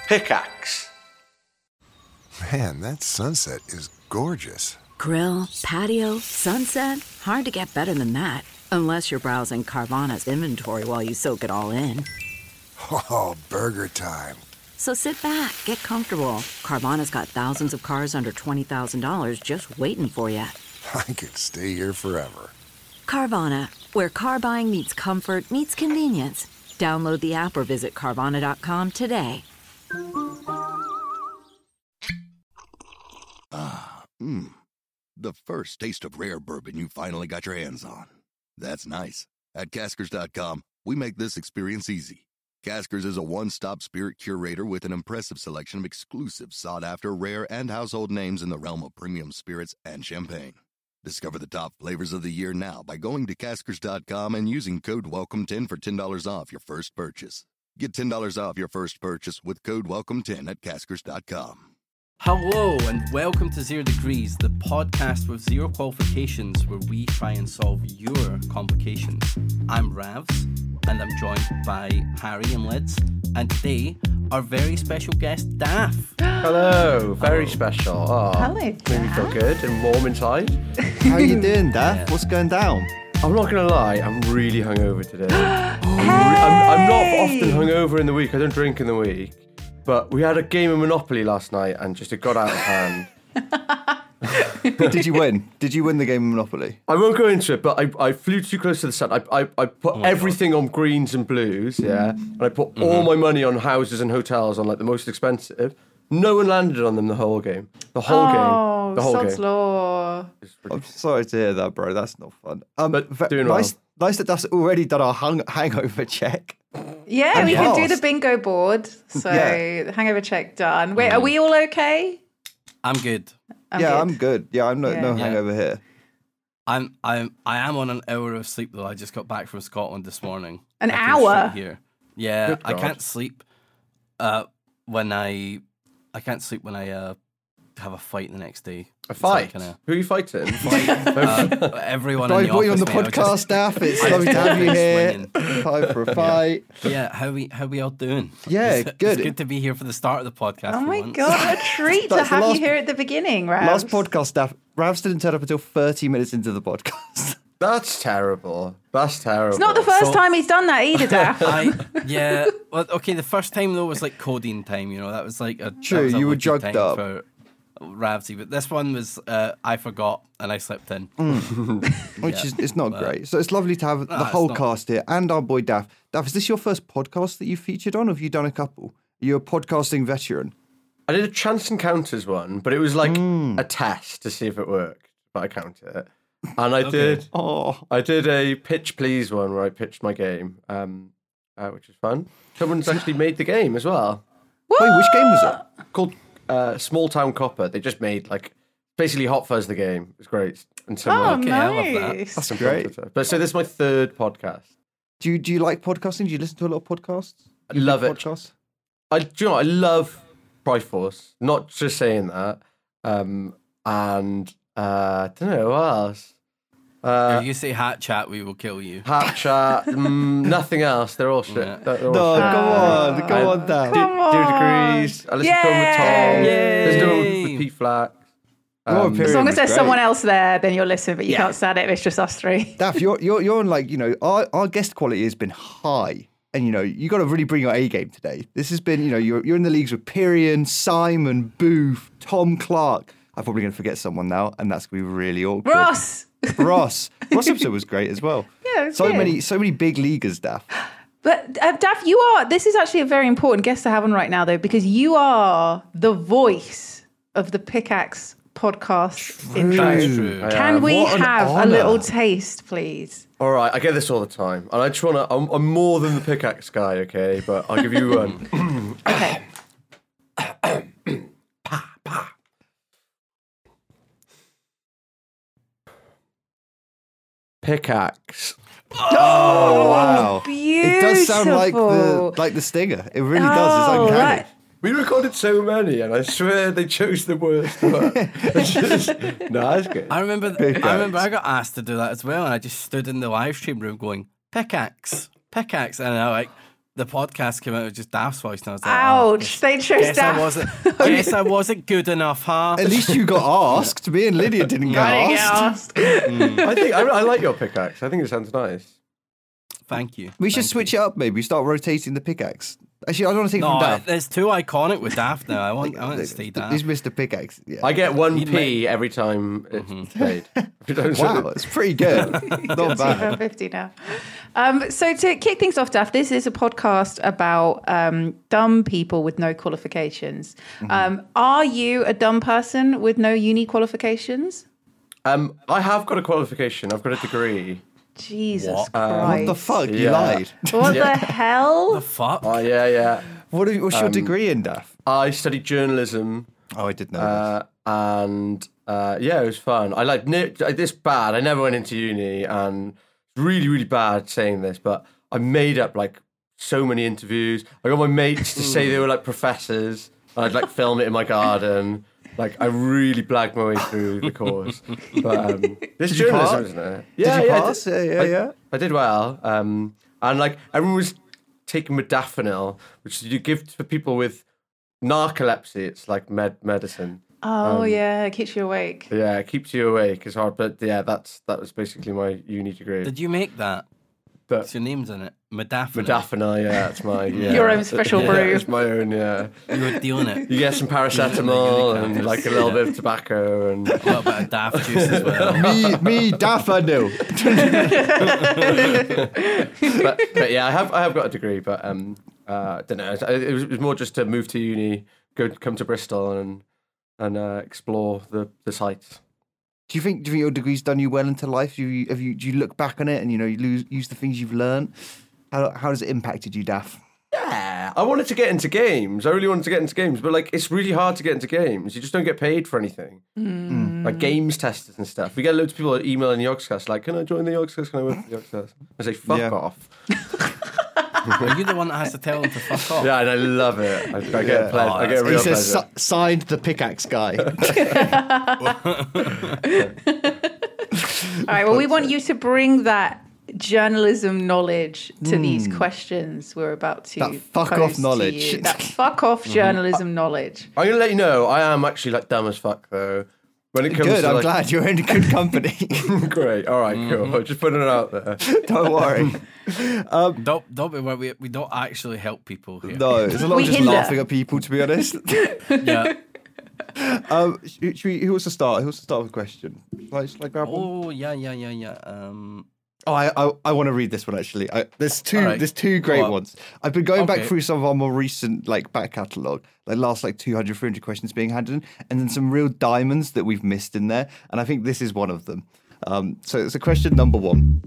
Pickaxe. Man, that sunset is gorgeous. Grill, patio, sunset. Hard to get better than that. Unless you're browsing Carvana's inventory while you soak it all in. Oh, burger time. So sit back, get comfortable. Carvana's got thousands of cars under $20,000 just waiting for you. I could stay here forever. Carvana, where car buying meets comfort meets convenience. Download the app or visit Carvana.com today. The first taste of rare bourbon you finally got your hands on. That's nice. At Caskers.com, we make this experience easy. Caskers is a one-stop spirit curator with an impressive selection of exclusive, sought-after, rare, and household names in the realm of premium spirits and champagne. Discover the top flavors of the year now by going to Caskers.com and using code WELCOME10 for $10 off your first purchase. Get $10 off your first purchase with code WELCOME10 at Caskers.com. Hello and welcome to 0 Degrees, the podcast with zero qualifications where we try and solve your complications. I'm Ravs and I'm joined by Harry and Lids, and today our very special guest Daff. Hello, very special. Oh, Hello, made me feel Daff. good and warm inside. How are you doing, Daff? What's going down? I'm not gonna lie, I'm really hungover today. I'm not often hungover in the week. I don't drink in the week, but we had a game of Monopoly last night and just it got out of hand. Did you win? Did you win the game of Monopoly? I won't go into it, but I flew too close to the sun. I put everything on greens and blues, yeah, and I put all my money on houses and hotels on like the most expensive. No one landed on them the whole game. The whole game. The whole sod's game. law. I'm sorry to hear that, bro. That's not fun. But doing nice, well. nice that Daff's already done our hangover check. Yeah, And we can do the passed. bingo board. So Yeah. hangover check done. Wait, are we all okay? I'm good. I'm good. Yeah, I'm no Yeah. hangover here. I am on an hour of sleep though. I just got back from Scotland this morning. An I feel hour? shit here. Yeah, Good I God. can't sleep when I can't sleep when I have a fight the next day. A It's like fight? kinda- Who are you fighting? everyone I in the brought you on office, the mate, I was podcast, just- Daff. It's I lovely just to have you got here. swinging. Time for a fight. Yeah, how we all doing? Yeah, It's good. good to be here for the start of the podcast. Oh for my once. god, what a treat to That's the have last- you here at the beginning, Ravs. Last podcast, Daff. Ravs didn't turn up until 30 minutes into the podcast. That's terrible. That's terrible. It's not the first time he's done that either, Daff. Yeah. Well, okay. The first time though was like codeine time. You know, that was like True, that was a you were lucky drugged time up. for Ravsy, but this one was I forgot and I slept in. Which is it's not great. So it's lovely to have the it's whole not. cast here and our boy Daff. Daff, is this your first podcast that you featured on, or have you done a couple? You're a podcasting veteran. I did a Chance Encounters one, but it was like a test to see if it worked, but I counted it. And I did a Pitch Please one where I pitched my game, which was fun. Someone's actually made the game as well. Wait, which game was it? Called Small Town Copper. They just made like basically Hot Fuzz the game. It was great. And Oh, similar. Okay, I love that. nice. That's great. But so this is my third podcast. Do you like podcasting? Do you listen to a lot of podcasts? I love it. Podcasts? Do you know what? I love Triforce. Not just saying that. And I don't know what else. If you say hat chat, we will kill you. Hat chat, nothing else. They're all shit. Yeah. They're all No, shit. go on, Daff. Do degrees. I listen to them with Tom. Yay! Listen to them with Pete Flack. As long as there's someone else there, then you'll listen, but you Yeah. can't stand it if it's just us three. Daff, you're on like, our guest quality has been high. And, you got to really bring your A game today. This has been, you're in the leagues with Pyrian, Simon, Booth, Tom Clark. I'm probably going to forget someone now, and that's going to be really awkward. Ross! Ross episode was great as well. Yeah, it was so good. many big leaguers, Daff. But Daff, this is actually a very important guest to have on right now, though, because you are the voice of the Pickaxe podcast intro. That is true. Can we What an have a honour. little taste, please? All right, I get this all the time. And I just want to, I'm more than the pickaxe guy, okay? But I'll give you one. Okay. Pickaxe. Oh, wow. Beautiful. It does sound like the stinger. It really does. It's uncanny. right. We recorded so many, and I swear they chose the worst one. No, that's good. I remember I got asked to do that as well, and I just stood in the live stream room going, pickaxe, and I like, the podcast came out with just Daft's voice, and I was like, Ouch! They chose guess Daft. I wasn't good enough, huh? At least you got asked. Me and Lydia didn't get I didn't get asked. asked. I think I like your pickaxe. I think it sounds nice. Thank you. We should switch it up, maybe. Start rotating the pickaxe. Actually, I don't want to take it from No, Daft. there's too iconic with Daft now. I want to stay Daft. He's Mr. Pickaxe. Yeah. I get 1p made- every time it's played. Wow, it's pretty good. Not bad. 50 now. So to kick things off, Daft, this is a podcast about dumb people with no qualifications. Are you a dumb person with no uni qualifications? I have got a qualification. I've got a degree. Jesus What? Christ. What the fuck? You Yeah. lied. What the hell? The fuck? Oh, yeah. What's your degree in, Daft? I studied journalism. Oh, I did know this. And it was fun. I like this bad. I never went into uni, and it's really, really bad saying this, but I made up like so many interviews. I got my mates to say they were like professors, and I'd like film it in my garden. Like I really blagged my way through the course. But this you journalism, pass? isn't it? Did you pass? Yeah. I did well. And like everyone was taking modafinil, which you give to people with narcolepsy. It's like medicine. Oh, yeah, it keeps you awake. Yeah, it keeps you awake. It's hard, but yeah, that was basically my uni degree. Did you make that? But What's your name's in it? Modafinil. modafinil, yeah, that's my Your own special yeah, brew. It's my own, yeah. You were dealing it. You get some paracetamol and like a little bit of tobacco and A little bit of Daft juice as well. me, Daft, I knew. but yeah, I have got a degree, but I don't know. It was more just to move to uni, come to Bristol and explore the sites. Do you think your degree's done you well into life? Do you look back on it and you use the things you've learned? How has it impacted you, Daft? Yeah, I wanted to get into games. I really wanted to get into games, but like it's really hard to get into games. You just don't get paid for anything. Like games testers and stuff. We get loads of people emailing the Yogscast like, "Can I join the Yogscast? Can I work for the Yogscast?" I say, "Fuck Yeah. off." Are you the one that has to tell them to fuck off? Yeah, and I love it. I get Oh, I get a He real says, pleasure. signed the pickaxe guy. All right, well, we want you to bring that journalism knowledge to these questions we're about to That fuck pose off to knowledge. you. That fuck off journalism knowledge. I'm gonna let you know. I am actually like dumb as fuck though. When it comes Good, to I'm like, glad you're in good company. Great. All right. Cool. I'm just putting it out there. Don't worry. Don't be worried. We don't actually help people here. No, it's a lot We of just hinder. laughing at people, to be honest. Yeah. Who wants to start? Who wants to start with a question? Shall I grab one? Oh, yeah. Oh, I want to read this one actually. There's two. All right. There's two great Go on. ones. I've been going back Okay. through some of our more recent back catalogue, last 200, 300 questions being handed in, and then some real diamonds that we've missed in there. And I think this is one of them. So it's a question number one.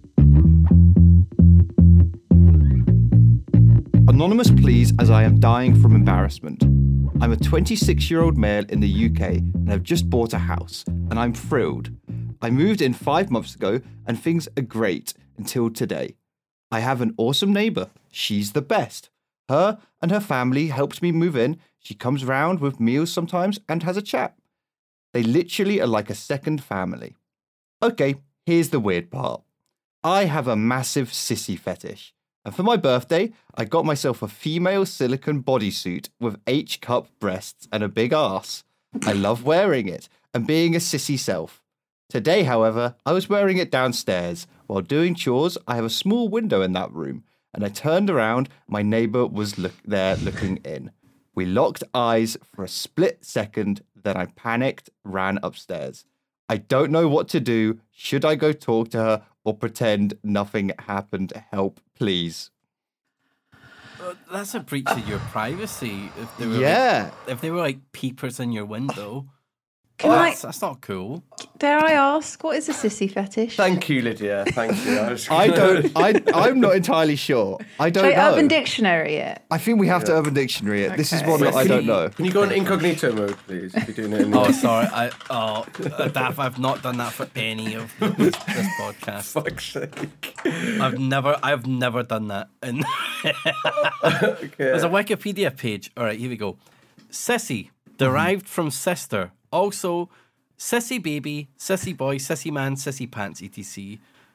Anonymous, please, as I am dying from embarrassment. I'm a 26-year-old male in the UK and have just bought a house, and I'm thrilled. I moved in 5 months ago, and things are great until today. I have an awesome neighbour. She's the best. Her and her family helped me move in. She comes round with meals sometimes and has a chat. They literally are like a second family. Okay, here's the weird part. I have a massive sissy fetish. And for my birthday, I got myself a female silicone bodysuit with H-cup breasts and a big ass. I love wearing it and being a sissy self. Today, however, I was wearing it downstairs. While doing chores, I have a small window in that room, and I turned around, my neighbour was there looking in. We locked eyes for a split second, then I panicked, ran upstairs. I don't know what to do. Should I go talk to her or pretend nothing happened? Help, please. That's a breach of your privacy. If they were if they were like peepers in your window, that's not cool. Dare I ask, what is a sissy fetish? Thank you, Lydia. Thank you. I'm not entirely sure. I don't Should I know. Urban Dictionary it? I think we have to Urban Dictionary it. This is Okay. one that I don't know. Can you go in incognito mode, please? If you're doing it in Oh, sorry. Daft, I've not done that for any of this podcast. fuck's sake. I've never done that. And Okay. there's a Wikipedia page. All right, here we go. Sissy, derived from sister. Also, sissy baby, sissy boy, sissy man, sissy pants, etc.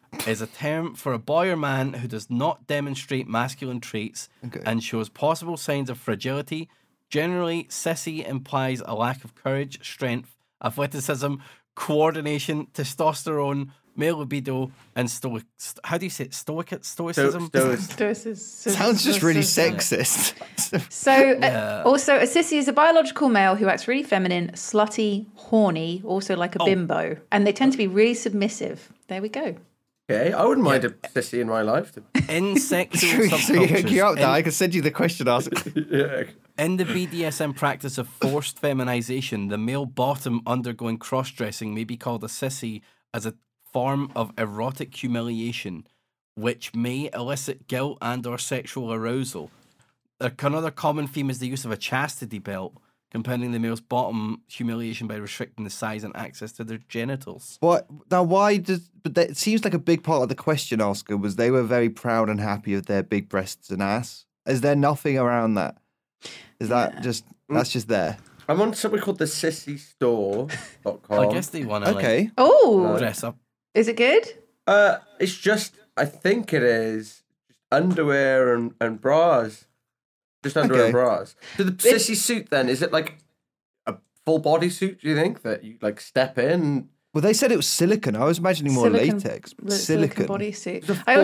is a term for a boy or man who does not demonstrate masculine traits and shows possible signs of fragility. Generally, sissy implies a lack of courage, strength, athleticism, coordination, testosterone, male libido, and how do you say it? Stoicism? Sounds just really sexist. So, also, a sissy is a biological male who acts really feminine, slutty, horny, also like a bimbo. And they tend to be really submissive. There we go. Okay, I wouldn't mind a sissy in my life. In sexual So you hook you up subcultures, there. I can send you the question answer. Yeah. in the BDSM practice of forced feminization, the male bottom undergoing cross-dressing may be called a sissy as a form of erotic humiliation, which may elicit guilt and or sexual arousal. Another common theme is the use of a chastity belt, compounding the male's bottom humiliation by restricting the size and access to their genitals. What now? Why does? But that, it seems like a big part of the question, Oscar, was they were very proud and happy of their big breasts and ass. Is there nothing around that? Is that just that's just there? I'm on something called the sissystore.com. I guess they want to Okay. Oh, dress up. is it good? It's just, I think it is just underwear and bras. Just underwear and bras. So the sissy suit then, is it like a full body suit, do you think? That you like step in? Well, they said it was silicone. I was imagining more latex. Silicone bodysuit.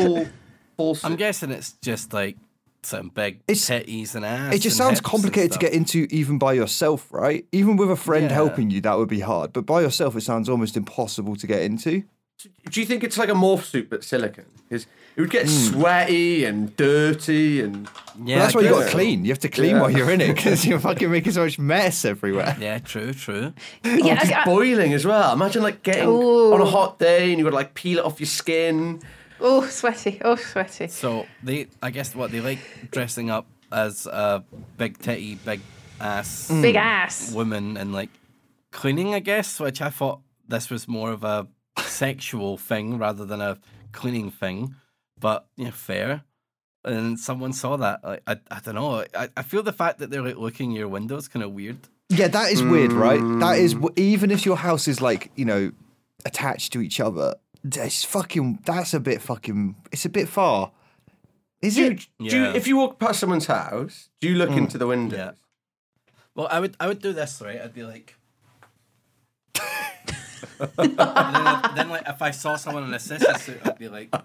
Full suit. I'm guessing it's just like some big titties and ass. It just and sounds hips complicated and to stuff. get into even by yourself, right? Even with a friend Yeah. helping you, that would be hard. But by yourself, it sounds almost impossible to get into. Do you think it's like a morph suit but silicone? Because it would get sweaty and dirty and... Yeah, But that's I why you got to guess. clean. You have to clean while you're in it because you're fucking making so much mess everywhere. Yeah, true. Yeah, It's boiling as well. Imagine like getting on a hot day and you've got to like peel it off your skin. Oh, sweaty. Oh, sweaty. So I guess they like dressing up as a big titty, big ass, Big ass. woman and like cleaning, I guess, which I thought this was more of a sexual thing rather than a cleaning thing. But fair. And someone saw that. Like, I don't know. I feel the fact that they're like looking your window is kind of weird. Yeah, that is weird, right? That is even if your house is like attached to each other. That's a bit fucking. It's a bit far. Is it? Do you, if you walk past someone's house, do you look into the windows? Yeah. Well, I would do this, right? I'd be like. And then like if I saw someone in a sissy suit, I'd be like.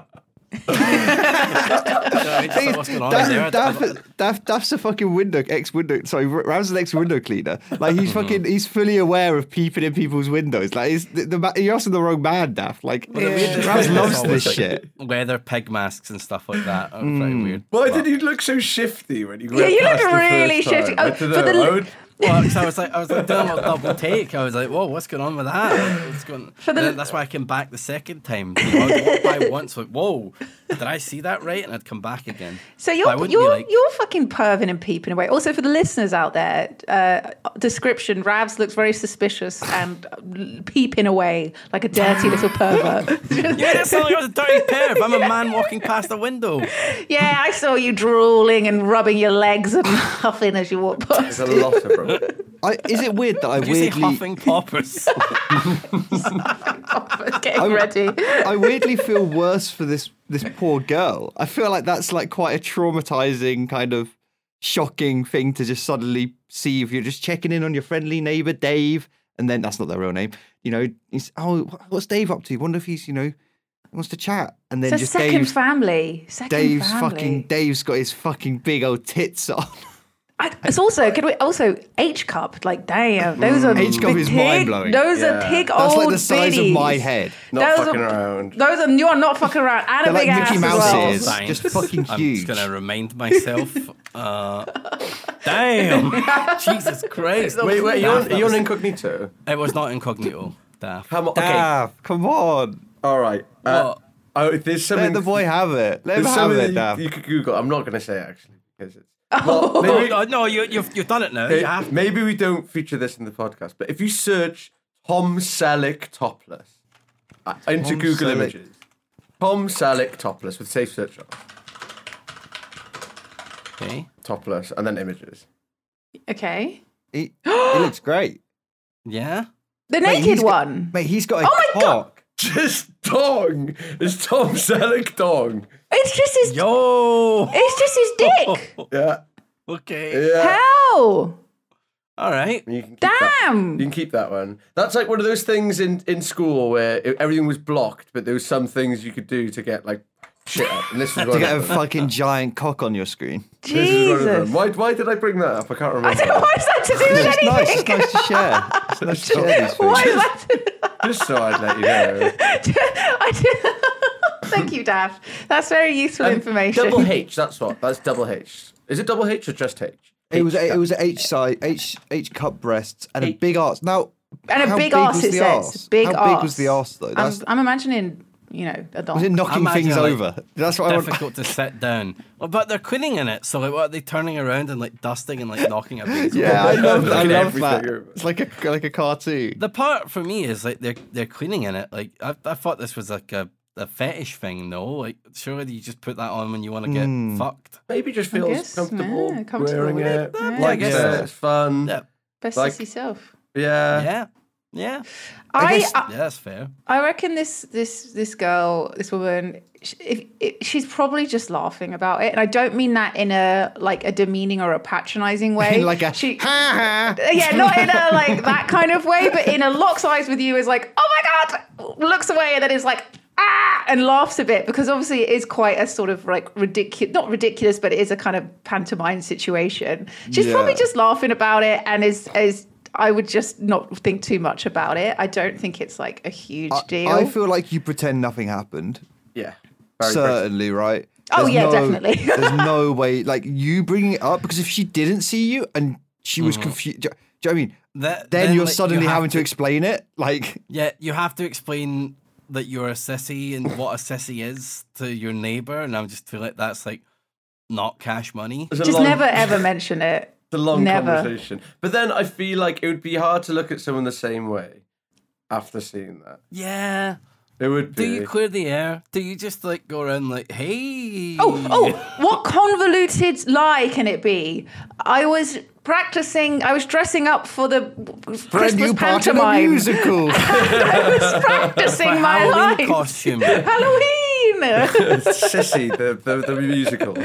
What's going on there? Daft's a fucking Ram's an ex-window cleaner. Like he's fully aware of peeping in people's windows. Like you're also the wrong man, Daft. Like Ram loves this shit. Weather pig masks and stuff like that are pretty weird. Why did you look so shifty when you went you past look the really first time? shifty. I Oh, don't for know. the- I would- Well, 'cause I was like doing a double take. I was like, "Whoa, what's going on with that?" What's going... Then that's why I came back the second time. I'd walk by once, like, "Whoa, did I see that right?" And I'd come back again. So But I you're wouldn't you're, be like, you're fucking perving and peeping away. Also, for the listeners out there, description: Ravs looks very suspicious and peeping away like a dirty little pervert. "You made it sound like I was a dirty perv. I'm a man walking past a window." Yeah, I saw you drooling and rubbing your legs and huffing as you walk past. There's a lot of them. Is it weird that I Did you say weirdly huffing poppers? Getting ready. I weirdly feel worse for this poor girl. I feel like that's like quite a traumatizing kind of shocking thing to just suddenly see if you're just checking in on your friendly neighbor Dave, and then that's not their real name. What's Dave up to? Wonder if he's wants to chat, and then It's a just second family. Dave's got his fucking big old tits on. It's also H cup. Like damn, those are H cup is mind-blowing. Those are big That's old like the size biddies. of my head. Not Those fucking are- around. Those are you are not fucking around. And They're a big like ass Mickey as Mouse well. ears, Fine. just fucking I'm huge. just gonna remind myself. Damn, Jesus Christ! Wait, are you Daft, on incognito? It was not incognito. Daft. Come on, okay. Daft, come on. All right. What? There's something. Let the boy have it. Let him There's have something it, Daft. you could Google. I'm not going to say it, actually because it's. Oh, Maybe, no, you've done it now. You have to. maybe we don't feature this in the podcast, but if you search Tom Selleck topless into Tom Google Selleck. Images, Tom Selleck topless with safe search on Okay. topless and then images. Okay, He looks great. Yeah. the Mate, naked he's got- one. Mate, he's got a Oh my cock. just dong. It's Tom Selleck dong. It's just his. Yo. It's just his dick. Yeah. Okay. Yeah. How? All right. You can keep that. Damn. You can keep that one. That's like one of those things in school where everything was blocked, but there was some things you could do to get like shit up. And this was one To get a of them. fucking giant cock on your screen. This is one of them. Jesus. Why did I bring that up? I can't remember. I don't know why is that to do with It's anything. nice. It's nice to share. It's nice to share these Why things. is that? Just so I'd let you know. I did. Thank you, Dav. That's very useful information. Double H. That's what. That's double H. Is it double H or just H? It was an H size, H cup breasts and a big arse. Now, And a how big big arse, was it the says. arse? Big How arse. big was the arse though? I'm imagining, a dog. Was it knocking Imagine, things like, over? That's what I want. Difficult to sit down. Well, but they're cleaning in it, so like, what are they turning around and like dusting and like knocking a base? Yeah, I love Looking at that. everything. It's like a cartoon. The part for me is like they're cleaning in it. Like I thought this was like a fetish thing. No, like surely you just put that on when you want to get fucked. Maybe just I feels guess, comfortable, yeah, comfortable wearing with it. it. Yeah, Like I guess it. so. It's fun. Yeah, Best like- as yourself. Yeah. yeah. I Yeah, that's fair. I reckon this girl, this woman, she's probably just laughing about it, and I don't mean that in a demeaning or a patronizing way. Like a yeah, not in a like that kind of way, but in a locks eyes with you is like, oh my god, looks away and then is like, ah, and laughs a bit, because obviously it is quite a sort of like not ridiculous, but it is a kind of pantomime situation. She's probably just laughing about it and is I would just not think too much about it. I don't think it's like a huge deal. I feel like you pretend nothing happened. Yeah. Very Certainly, right? Oh, yeah, definitely. There's no way, like, you bringing it up, because if she didn't see you and she was confused, do you know what I mean? Then you're like, suddenly you have having to explain it. Like, Yeah, you have to explain that you're a sissy and what a sissy is to your neighbor, and I just feel like that's like not cash money. It's a Just long- never ever mention it. It's a long Never. conversation. But then I feel like it would be hard to look at someone the same way after seeing that. Yeah. It would be. Do you clear the air? Do you just like go around like, hey? Oh, what convoluted lie can it be? I was dressing up for the for a Christmas new part of a pantomime. musical. I was practicing For my Halloween lines. costume. Halloween! Sissy, the musical.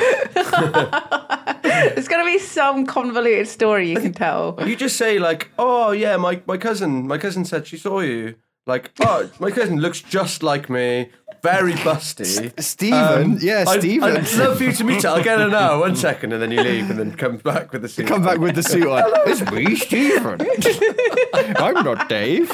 There's going to be some convoluted story you can tell. You just say like, oh yeah, my cousin said she saw you. Like, oh, my cousin looks just like me, very busty. Stephen, Stephen. I'd love for you to meet her. I'll get her now. 1 second, and then you leave, and then comes back with the suit. Come back with the suit on. It's me, Stephen. I'm not Dave.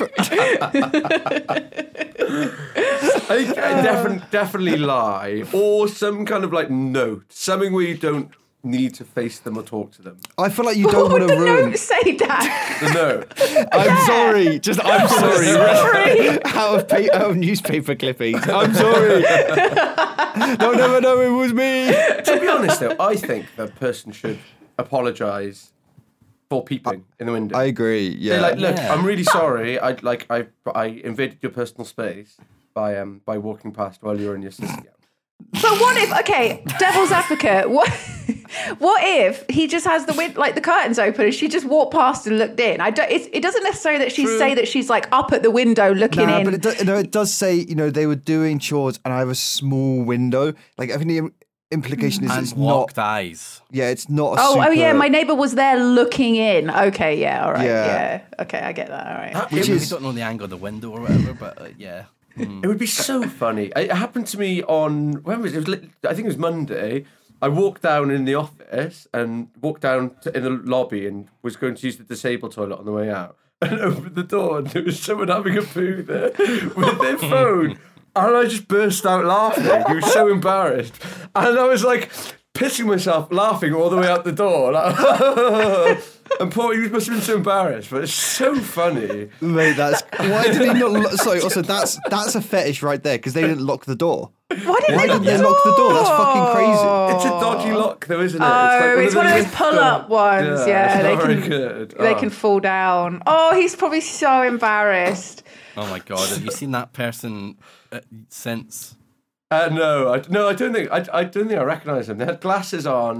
I definitely lie, or some kind of like note, something where you don't need to face them or talk to them. I feel like you What don't would want to the ruin. note say, Dad? The note. I'm sorry. I'm sorry. Sorry. out of newspaper clippings. I'm sorry. They'll never know it was me. To be honest, though, I think the person should apologise for peeping in the window. I agree. Yeah. Say like, look, Yeah. I'm really sorry. I invaded your personal space by walking past while you were in your sister gown. But what if, okay, devil's advocate, what if he just has the curtains open and she just walked past and looked in? It doesn't necessarily that she say that she's like up at the window looking in. But it does say, they were doing chores and I have a small window. Like, I think the implication is And it's locked not. eyes. Yeah, it's not a Oh yeah, super- my neighbour was there looking in. Okay, yeah, all right, Yeah. yeah. Okay, I get that, all right. Which We is. don't know the angle of the window or whatever, but yeah. It would be so funny. It happened to me on when was it? I think it was Monday. I walked down in the office and walked down in the lobby and was going to use the disabled toilet on the way out. And opened the door and there was someone having a poo there with their phone. And I just burst out laughing. He was so embarrassed. And I was like pissing myself laughing all the way out the door. Like, and poor, he must have been so embarrassed, but it's so funny. Mate, that's why did he not? Sorry. Also, that's a fetish right there because they didn't lock the door. Why didn't Why they didn't they lock the door? That's fucking crazy. It's a dodgy lock, though, isn't it? Oh, it's one of those pull-up ones. Yeah, it's they not can very good. they can fall down. Oh, he's probably so embarrassed. Oh my god, have you seen that person since? No, I don't think I recognise them. They had glasses on.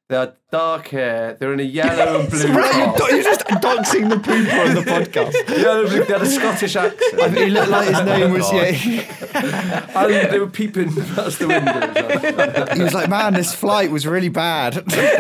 They had dark hair. They were in a yellow and blue top. You're just doxing the pooper on the podcast. Yellow and blue. They had a Scottish accent. I mean, he looked like his name was, And they were peeping past the windows. He was like, man, this flight was really bad.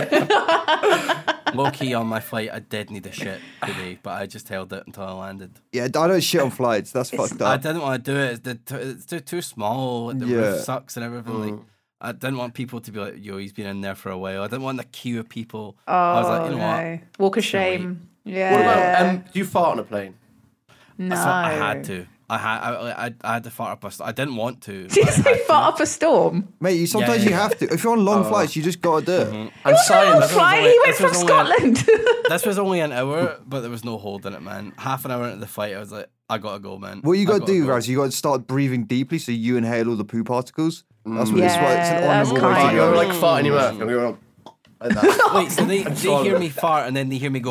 Low key on my flight, I did need a shit today, but I just held it until I landed. Yeah, I don't shit on flights. That's fucked I up. didn't want to do it. It's too small. The roof sucks and everything. Like, I didn't want people to be like, yo, he's been in there for a while. I didn't want the queue of people. I was like, you know what? Walk of shame. Yeah. What about, do you fart on a plane? No. I had to. I had to fart up a storm. I didn't want to. Did you say fart up a storm? Mate, sometimes you have to. If you're on long flights, you just got to do it. And science. He went from Scotland. This was only an hour, but there was no holding it, man. Half an hour into the flight, I was like, I gotta go, man. What you got to do, Raz, you got to start breathing deeply so you inhale all the poo particles. That's what Yeah, it's an that's honourable way to kind. You're go. like farting in your mouth. And you're like that. Wait, so they hear me fart and then they hear me go,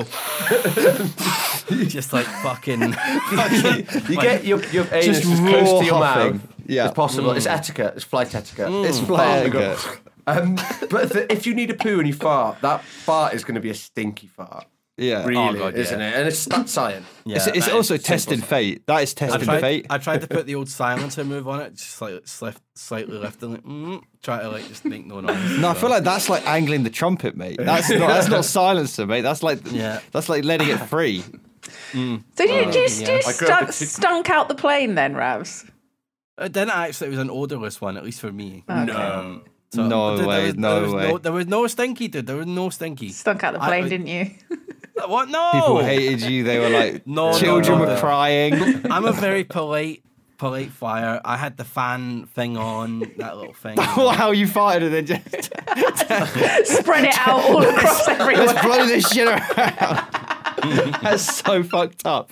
just like fucking. You get your anus Just as close raw to your huffing. mouth Yeah. as possible. It's etiquette. It's flight etiquette. It's flat. But if you need a poo and you fart, that fart is going to be a stinky fart. Yeah. Really, Oh, God, isn't yeah. it? And it's not science. Yeah, It's that also is testing fate. That is testing fate. I tried to put the old silencer move on it, just like slightly lifting, like, try to like just make no noise. No, I feel like that's like angling the trumpet, mate. That's not silencer, mate. That's like letting it free. So you stunk out the plane then, Ravs? It didn't actually. It was an odorless one, at least for me. Okay. No way. There was no stinky, dude. There was no stinky. Stunk out the plane, didn't you? What? No. People hated you. They were like, children were crying. I'm a very polite flyer. I had the fan thing on, that little thing. Wow, you farted and then just Spread it out all across everywhere. let's blow this shit around. That's so fucked up.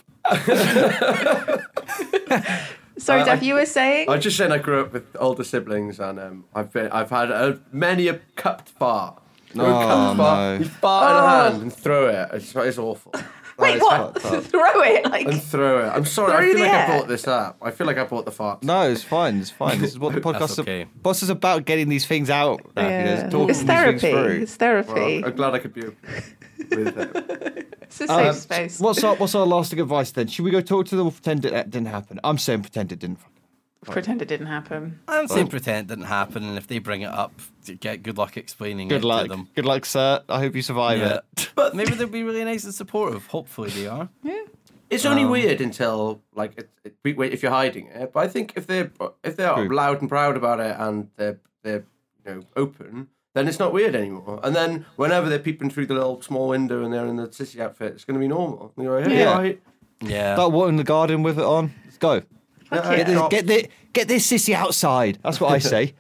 Sorry, Daph, you were saying? I was just saying I grew up with older siblings and I've had many a cupped fart. No, You fart in a hand and throw it. It's awful. Wait, what? Throw it? Like, And throw it. I'm sorry. I Through feel the like air. I brought this up. I feel like I brought the fart. No, it's fine. It's fine. This is what the podcast okay. is about, getting these things out. yeah. Talking It's these therapy. things through. It's therapy. Well, I'm glad I could be with it. It's a safe space. What's our lasting advice then? Should we go talk to them or pretend it didn't happen? I'm saying pretend it didn't. Pretend it didn't happen. I'm saying pretend it didn't happen, and if they bring it up, get good luck explaining it Good luck. to them. Good luck, sir. I hope you survive Yeah. it. But maybe they'll be really nice and supportive. Hopefully they are. It's only weird until like if you're hiding it. But I think if they're loud and proud about it and they're open, then it's not weird anymore. And then whenever they're peeping through the little small window and they're in the sissy outfit, it's going to be normal. And you're like, hey, Yeah. right. Yeah. That what in the garden with it on? Let's go. Yeah. Get this sissy outside. That's what I say.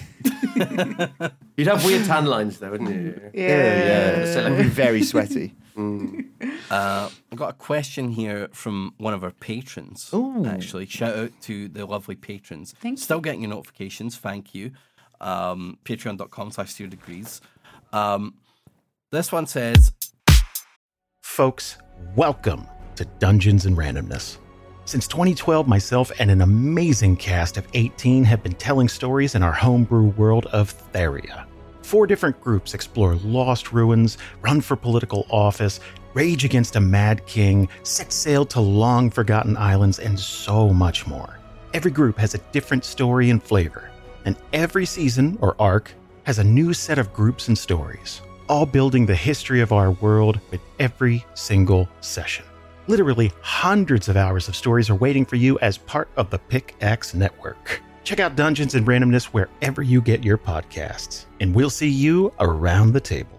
You'd have weird tan lines though, wouldn't you? It would be very sweaty. I've got a question here from one of our patrons. Actually, shout out to the lovely patrons. Still getting your notifications. Thank you. Patreon.com/0degrees. This one says, Folks, welcome to Dungeons and Randomness. Since 2012, myself and an amazing cast of 18 have been telling stories in our homebrew world of Theria. 4 different groups explore lost ruins, run for political office, rage against a mad king, set sail to long-forgotten islands, and so much more. Every group has a different story and flavor, and every season, or arc, has a new set of groups and stories, all building the history of our world with every single session. Literally hundreds of hours of stories are waiting for you as part of the Pickaxe Network. Check out Dungeons and Randomness wherever you get your podcasts, and we'll see you around the table.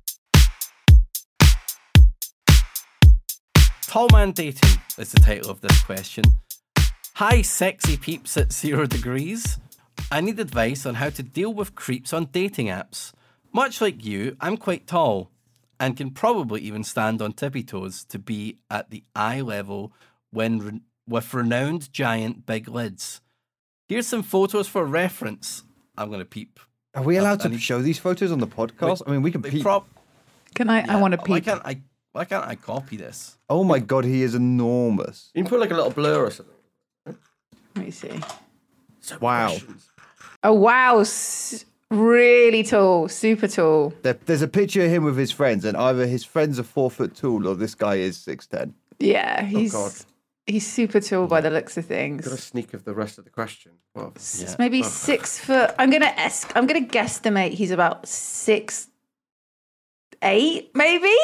Tall Man Dating is the title of this question. Hi, sexy peeps at 0 degrees. I need advice on how to deal with creeps on dating apps. Much like you, I'm quite tall and can probably even stand on tippy toes to be at the eye level with renowned giant big lids. Here's some photos for reference. I'm going to peep. Are we allowed to show these photos on the podcast? I mean, we can peep. Can I? I want to peep. Why can't I copy this? Oh my god, he is enormous. You can put like a little blur or something. Let me see. Wow. Oh wow, Really tall, super tall. There's a picture of him with his friends, and either his friends are 4 foot tall or this guy is 6'10". Yeah, God. he's super tall by the looks of things. Got a sneak of the rest of the question. Well, Maybe 6 foot. I'm gonna guesstimate he's about 6'8", maybe.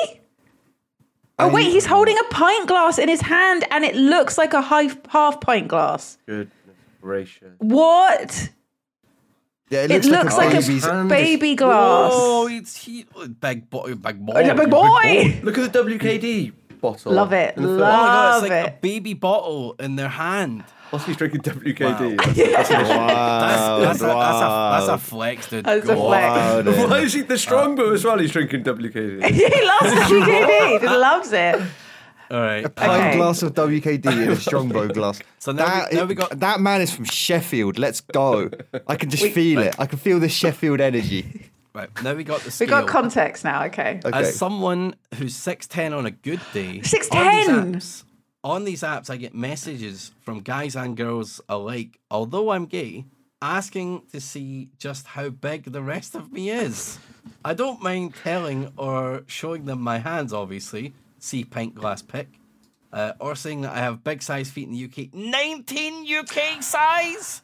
Oh wait, he's holding a pint glass in his hand, and it looks like a half pint glass. goodness gracious. What? Yeah, It looks like baby's a baby glass. Oh, big boy, big boy. Oh, big boy. Look at the WKD bottle. Love it. in the Oh film. my god, Love it's like it. a baby bottle in their hand. Whilst he's drinking WKD. Wow. That's a flex, dude. That's a Go flex. on. Why is he the Strongbow as well? He's drinking WKD. He loves WKD. He loves it. All right. A pint Okay. glass of WKD in a Strongbow glass. So now we got- that man is from Sheffield. Let's go. I can just feel it. I can feel the Sheffield energy. Right, now we got the We scale. got context now. Okay. Okay. As someone who's 6'10" on a good day, 6'10"? on these apps, I get messages from guys and girls alike, although I'm gay, asking to see just how big the rest of me is. I don't mind telling or showing them my hands, obviously, see pint glass pic, or saying that I have big size feet in the UK. 19 UK size?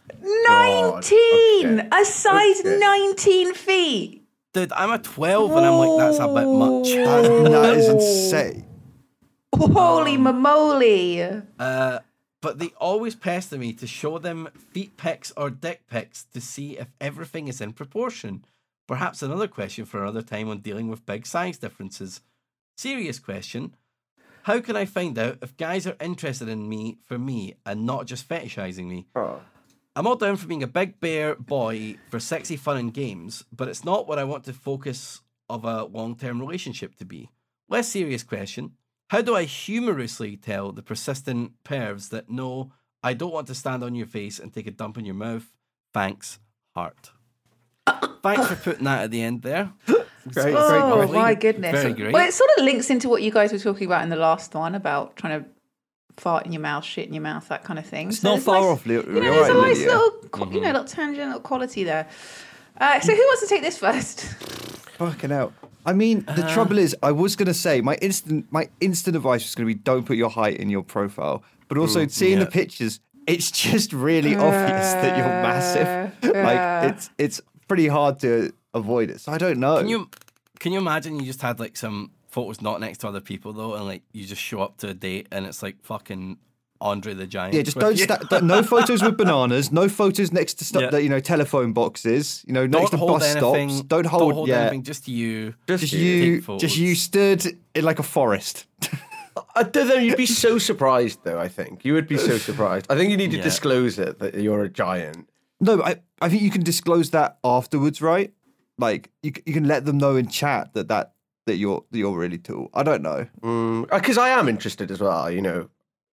19. Okay. A size Okay. 19 feet. Dude, I'm a 12 and I'm like, that's a bit much. That is insane. Holy momoly. But they always pester me to show them feet pics or dick pics to see if everything is in proportion. Perhaps another question for another time on dealing with big size differences. Serious question. How can I find out if guys are interested in me for me and not just fetishizing me? Oh. I'm all down for being a big bear boy for sexy fun and games, but it's not what I want the focus of a long-term relationship to be. Less serious question. How do I humorously tell the persistent pervs that no, I don't want to stand on your face and take a dump in your mouth? Thanks, heart. Thanks for putting that at the end there. Great, Oh, great. my goodness. Very great. Well, it sort of links into what you guys were talking about in the last one about trying to fart in your mouth, shit in your mouth, that kind of thing. It's So not there's far nice- off, Leo. You know, You're there's right, a nice Lydia. little, little tangential quality there. So who wants to take this first? Fucking hell. I mean, the trouble is, I was going to say, my instant advice was going to be don't put your height in your profile. But also, seeing the pictures, it's just really obvious that you're massive. Like, it's pretty hard to avoid it. So I don't know. Can you imagine you just had like some photos not next to other people though, and like you just show up to a date and it's like fucking Andre the Giant? Yeah, just with don't you. no photos with bananas, no photos next to stuff Yeah. that, you know, telephone boxes, you know, next Don't to hold bus anything. stops. Don't hold anything. Just you. Just take you photos. stood in like a forest. I don't know. You'd be so surprised, though. I think you would be so surprised. I think you need to Yeah. disclose it that you're a giant. No, but I think you can disclose that afterwards, right? Like you can let them know in chat that you're really tall. I don't know. Because I am interested as well. You know.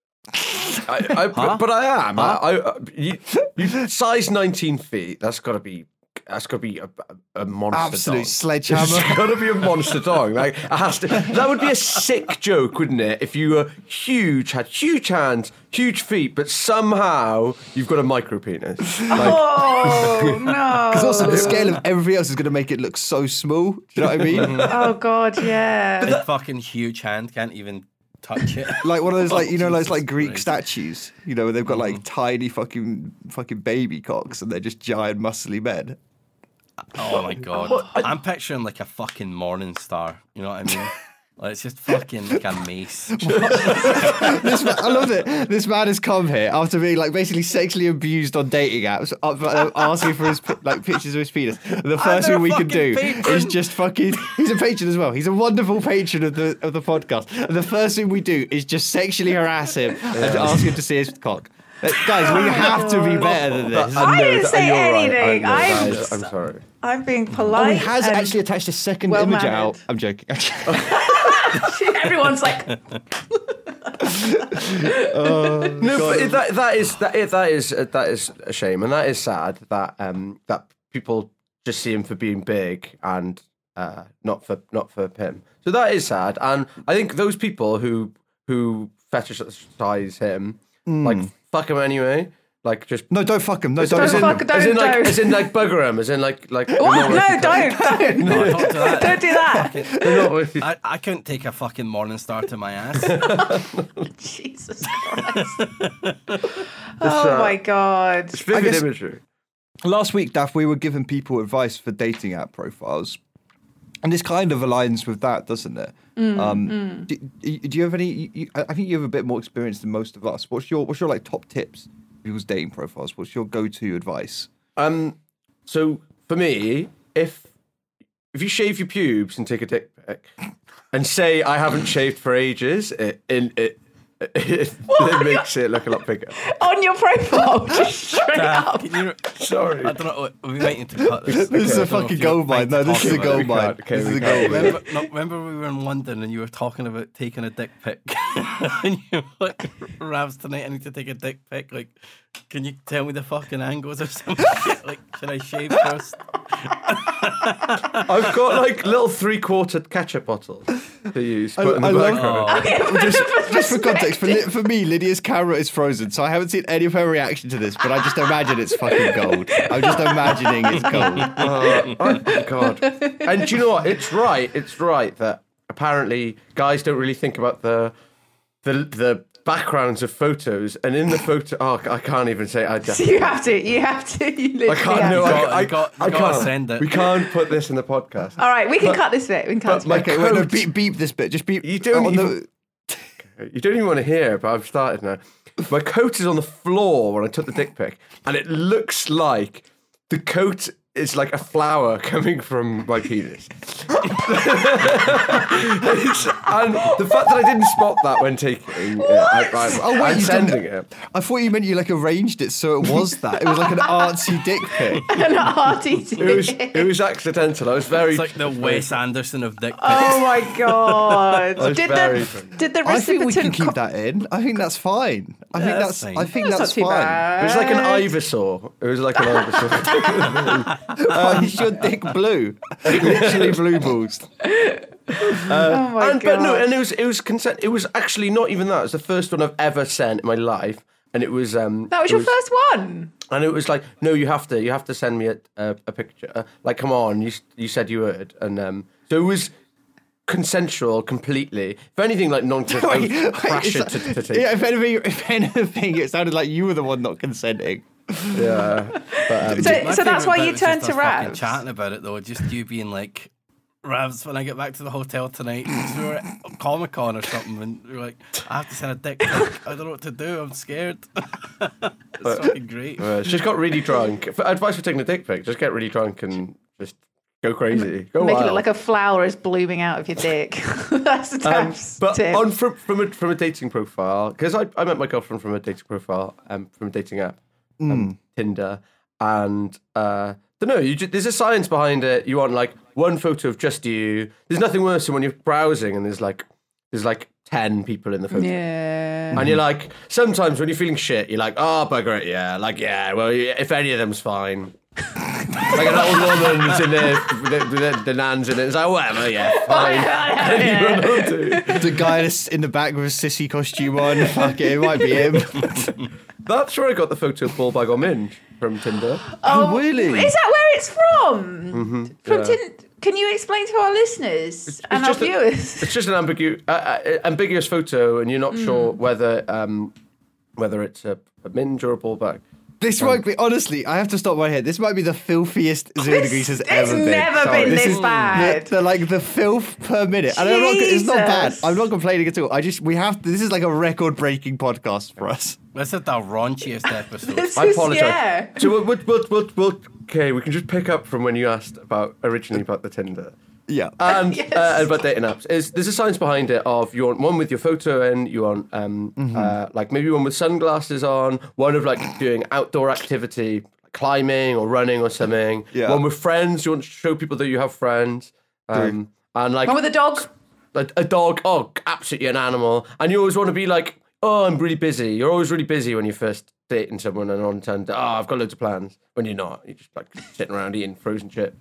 But I am. You size 19 feet. That's got to be a monster. Absolute dog. sledgehammer. It's got to be a monster dog. Like it has to. That would be a sick joke, wouldn't it? If you were huge, had huge hands, huge feet, but somehow you've got a micro penis. Oh, no. Because also the scale of everything else is going to make it look so small. Do you know what I mean? Oh, God, yeah. Big fucking huge hand can't even touch it. Like one of those, like, you know, those Jesus like Greek Christ. statues. You know, where they've got like tiny fucking baby cocks, and they're just giant muscly men. Oh my god. I'm picturing like a fucking morning star. You know what I mean? Like it's just fucking like a mace. I love it. This man has come here after being like basically sexually abused on dating apps, asking for his like pictures of his penis. And the first they're thing we can fucking do patron. is just fucking. He's a patron as well. He's a wonderful patron of the podcast. And the first thing we do is just sexually harass him and ask him to see his cock. Guys, we have to be better than this. I didn't say You're right. anything. I know, I'm sorry. I'm being Oh, polite. he has and actually attached a second well image mannered. out. I'm joking. Everyone's like, No, but that is a shame, and that is sad that that people just see him for being big and not for him. So that is sad, and I think those people who fetishize him, like fuck him anyway. Like just No, don't fuck him. No, Don't don't fuck him. him. as in like Don't. as in like bugger him, as in like What? No, don't. No, don't do that. Don't do that. They're not with you. I couldn't take a fucking morning star to my ass. Jesus Christ. Oh my God. It's vivid guess- imagery. Last week, Daff, we were giving people advice for dating app profiles. And this kind of aligns with that, doesn't it? Do you have any? I think you have a bit more experience than most of us. What's your like top tips for people's dating profiles? What's your go-to advice? So for me, if you shave your pubes and take a dick pic, and say I haven't shaved for ages, it makes it look a lot bigger. On your profile, just straight up. Sorry. I don't know. We might need to cut this. This is I a don't know fucking if you're gold mine. right No, to this is talk a about it. gold mine. Okay, This is we a can't. gold mine. Remember we were in London and you were talking about taking a dick pic, and you were like, "Ravs, tonight I need to take a dick pic. Like, can you tell me the fucking angles or something? Like, should I shave first?" I've got like little 3/4 ketchup bottles to use. Put in the I love- background. Just for context, for me, Lydia's camera is frozen, so I haven't seen any of her reaction to this, but I just imagine it's fucking gold. I'm just imagining it's gold. Oh God! And do you know what? It's right. It's right that apparently guys don't really think about the backgrounds of photos, and in the photo, I can't even say. So you have to. You literally I can't. have No, to. I You gotta can't. send it. We can't put this in the podcast. All right, we can cut this bit. We can cut this but bit. my Okay, wait, no, coat- beep this bit. Just beep. You don't on even- You don't even want to hear, but I've started now. My coat is on the floor when I took the dick pic, and it looks like the coat is like a flower coming from my penis. And the fact that I didn't spot that when taking it, I'm you sending didn't- it. I thought you meant you like arranged it so it was that. It was like an artsy dick pic. An arty It was accidental. I was very. It's like the Wes Anderson of dick pics. Oh my God! was Did very the funny. did the I think we can recipient keep that in. I think that's fine. I think that's that's. fine. I think That's that's not too fine. bad. It was like an Ivysaur. It was like an Ivysaur. Why is your dick blue? Literally blue balls. Oh my God! But no, and it was consent. It was actually not even that. It was the first one I've ever sent in my life, and it was that was your first one. And it was like, no, you have to send me a picture. Like, come on, you said you would, and so it was consensual completely. If anything, like pressured to take. Yeah, if anything, it sounded like you were the one not consenting. Yeah, but, So that's why favourite you bit was turned just to us fucking Ravs. chatting about it though, just you being like, "Ravs, when I get back to the hotel tonight, 'cause we were at Comic Con or something, and we were like, I have to send a dick pic. I don't know what to do. I'm scared." It's fucking great. she's got really drunk. Advice for taking a dick pic: just get really drunk and just go crazy. Go Make it wild. look like a flower is blooming out of your dick. That's the But tip. from a dating profile, because I met my girlfriend from a dating profile, from a dating app, Tinder, and don't know. There's a science behind it. You want like one photo of just you. There's nothing worse than when you're browsing and there's like 10 people in the photo. Yeah. And you're like, sometimes when you're feeling shit, you're like, oh, bugger it, yeah. Like, yeah, well, if any of them's fine. Like an old woman's in there, the nan's in it. It's like, whatever, yeah, fine. Anyone will do. The guy in the back with a sissy costume on. Fuck it might be him. That's where I got the photo of Ball Bag or Minge from Tinder. Oh, really? Is that where it's from? From Can you explain to our listeners and our just viewers? It's just an ambiguous photo, and you're not sure whether it's a minge or a ball bag. This might be, honestly, I have to stop my head. This might be the filthiest Zero Degrees has ever been. It's never Sorry. been this is bad. The filth per minute. And it's not bad. Jesus. I'm not complaining at all. This is like a record-breaking podcast for us. This is the raunchiest episode. I apologise. Yeah. So we'll okay, we can just pick up from when you asked originally about the Tinder. Yeah. And Yes. and about dating apps. There's a science behind it of you want one with your photo in, you want like maybe one with sunglasses on, one of like doing outdoor activity, climbing or running or something. Yeah. One with friends, you want to show people that you have friends. And like One with a dog. a dog, absolutely an animal. And you always want to be like, oh, I'm really busy. You're always really busy when you're first dating someone and on Tinder, I've got loads of plans. When you're not, you're just like sitting around eating frozen chips.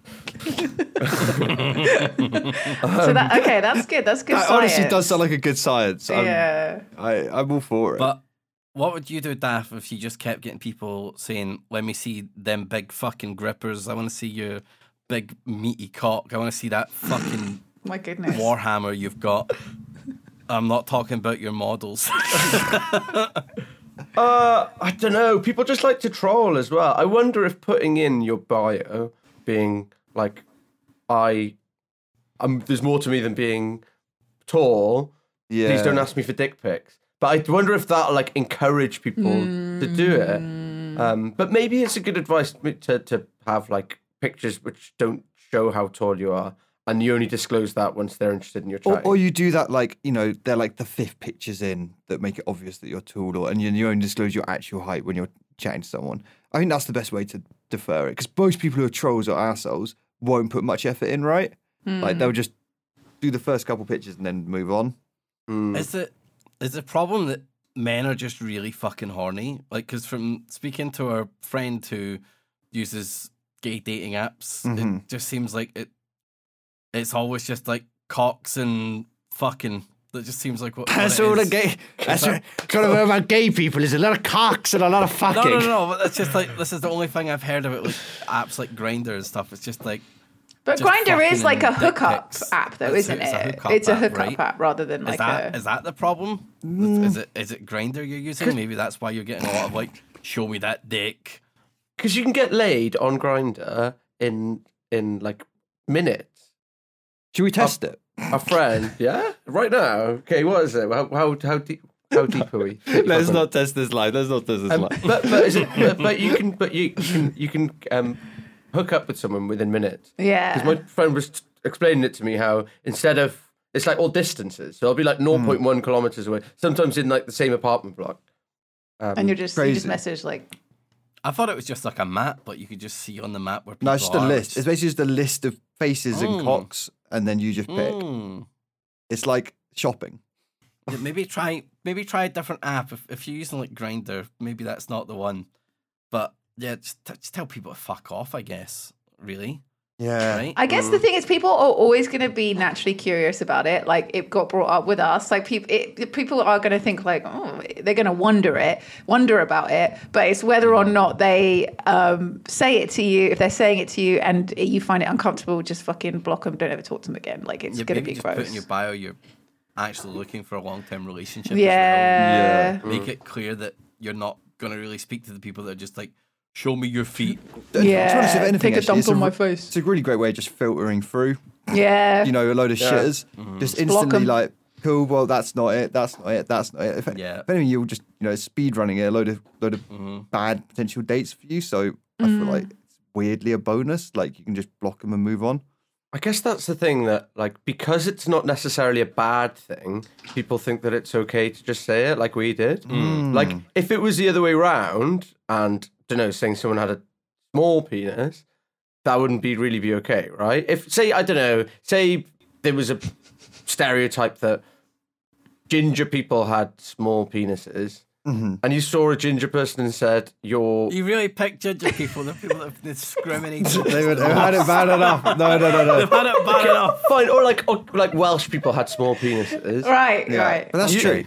So that's good. That's good. That honestly science. does sound like a good science. Yeah. I'm all for it. But What would you do, Daff, if you just kept getting people saying, "Let me see them big fucking grippers. I want to see your big meaty cock. I want to see that fucking My goodness. Warhammer you've got." I'm not talking about your models. I don't know. People just like to troll as well. I wonder if putting in your bio being like, there's more to me than being tall. Yeah. Please don't ask me for dick pics. But I wonder if that'll like encourage people to do it. But maybe it's a good advice to have like pictures which don't show how tall you are, and you only disclose that once they're interested in your chatting. Or you do that like, they're like the 5th pictures in that make it obvious that you're tall, and you only disclose your actual height when you're chatting to someone. I think that's the best way to defer it, because most people who are trolls or assholes won't put much effort in, right? Like they'll just do the first couple pictures and then move on. Is the problem that men are just really fucking horny? Like, because from speaking to our friend who uses gay dating apps, it just seems like it's always just like cocks and fucking. That just seems like what That's it all is. the gay. That's what about gay people is a lot of cocks and a lot of fucking. No. But that's just like, this is the only thing I've heard of it. Like apps like Grindr and stuff. It's just like. But just Grindr is fucking like a and dick hookup pics. app, though, It's isn't a it? hookup It's a app, hookup right? app rather than like Is that the problem? Is it Grindr you're using? Maybe that's why you're getting a lot of like, show me that dick. Because you can get laid on Grindr in like minutes. Should we test it? A friend, yeah, right now. Okay, what is it? How deep are we? Let's not test this live. But you can hook up with someone within minutes. Yeah. Because my friend was explaining it to me how instead of it's like all distances, so I'll be like 0.1 kilometers away, sometimes in like the same apartment block. And you just crazy. message like. I thought it was just like a map, but you could just see on the map where people No, it's just a are. list. It's basically just a list of faces and cocks, and then you just pick. It's like shopping. Yeah, maybe try a different app. If you're using like Grindr, maybe that's not the one. But yeah, just tell people to fuck off, I guess. Really. Yeah. Right? I guess the thing is, people are always going to be naturally curious about it. Like it got brought up with us. Like people are going to think like, oh, they're going to wonder about it. But it's whether or not they say it to you. If they're saying it to you and you find it uncomfortable, just fucking block them. Don't ever talk to them again. Like it's going to be just gross. put in your bio you're actually looking for a long-term relationship. Yeah. As well. Make it clear that you're not going to really speak to the people that are just like, show me your feet. Yeah. To be honest, if anything, Take a actually, dump on my face. It's a really great way of just filtering through. Yeah. A load of shitters. Just instantly 'em. like, cool, well, that's not it. If anything, you'll just, speed running it, a load of bad potential dates for you. So I feel like it's weirdly a bonus. Like you can just block them and move on. I guess that's the thing that, like, because it's not necessarily a bad thing, people think that it's okay to just say it like we did. Like, if it was the other way around and, saying someone had a small penis, that wouldn't really be okay, right? If, say there was a stereotype that ginger people had small penises, and you saw a ginger person and said, You really picked ginger people, the people that have discriminated. They've had it bad enough. No. They've had it bad enough. fine, or like Welsh people had small penises. Right, right. But that's true.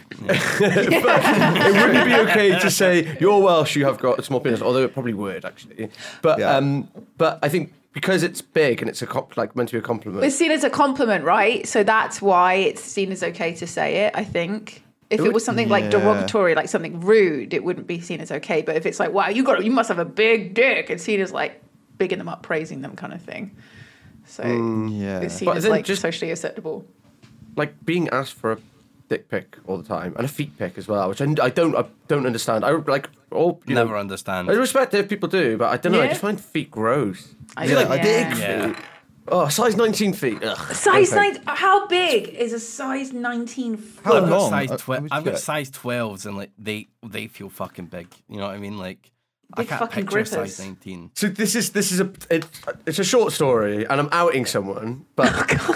It wouldn't be okay to say you're Welsh, you have got a small penis, although it probably would actually. But but I think because it's big and it's meant to be a compliment. It's seen as a compliment, right? So that's why it's seen as okay to say it, I think. If it was something like derogatory, like something rude, it wouldn't be seen as okay. But if it's like, wow, you must have a big dick, it's seen as like bigging them up, praising them kind of thing. So it's seen as like just socially acceptable. Like being asked for a dick pic all the time and a feet pic as well, which I don't understand. I like all Never understand. I respect it if people do, but I don't know. I just find feet gross. I feel like like big feet. Yeah. Oh, size 19 feet. Ugh. Size 9. How big is a size 19 foot? How I've got long? size I've got check. size 12s and like they feel fucking big. You know what I mean? Like I Big can't fucking picture a grippers. size 19. So this is it's a short story, and I'm outing someone. But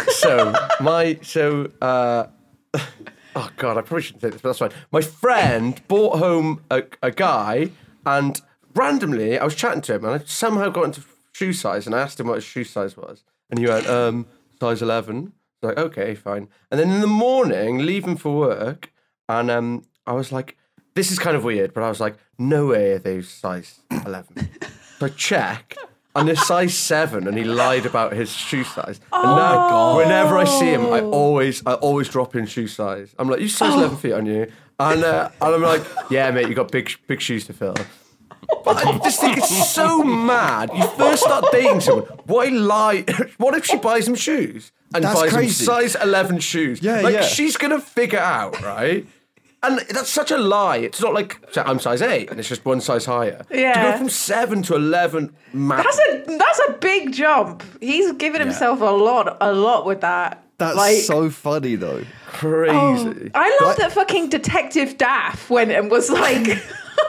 oh god, I probably shouldn't say this, but that's fine. My friend brought home a guy, and randomly I was chatting to him, and I somehow got into shoe size, and I asked him what his shoe size was, and he went, size 11. I was like, okay, fine. And then in the morning, leaving for work, and I was like, this is kind of weird, but I was like, no way are they size 11. So I checked, and they're size 7, and he lied about his shoe size. And now, whenever I see him, I always drop in shoe size. I'm like, you size 11 feet on you? And I'm like, yeah, mate, you got big shoes to fill. But I just think it's so mad. You first start dating someone. Why lie? What if she buys him shoes and buys him size 11 shoes? Yeah, she's gonna figure out, right? And that's such a lie. It's not like I'm size 8 and it's just one size higher. Yeah. To go from 7 to 11, that's a big jump. He's given himself a lot with that. That's so funny though. Crazy. Oh, I love that fucking Detective Daff went and was like.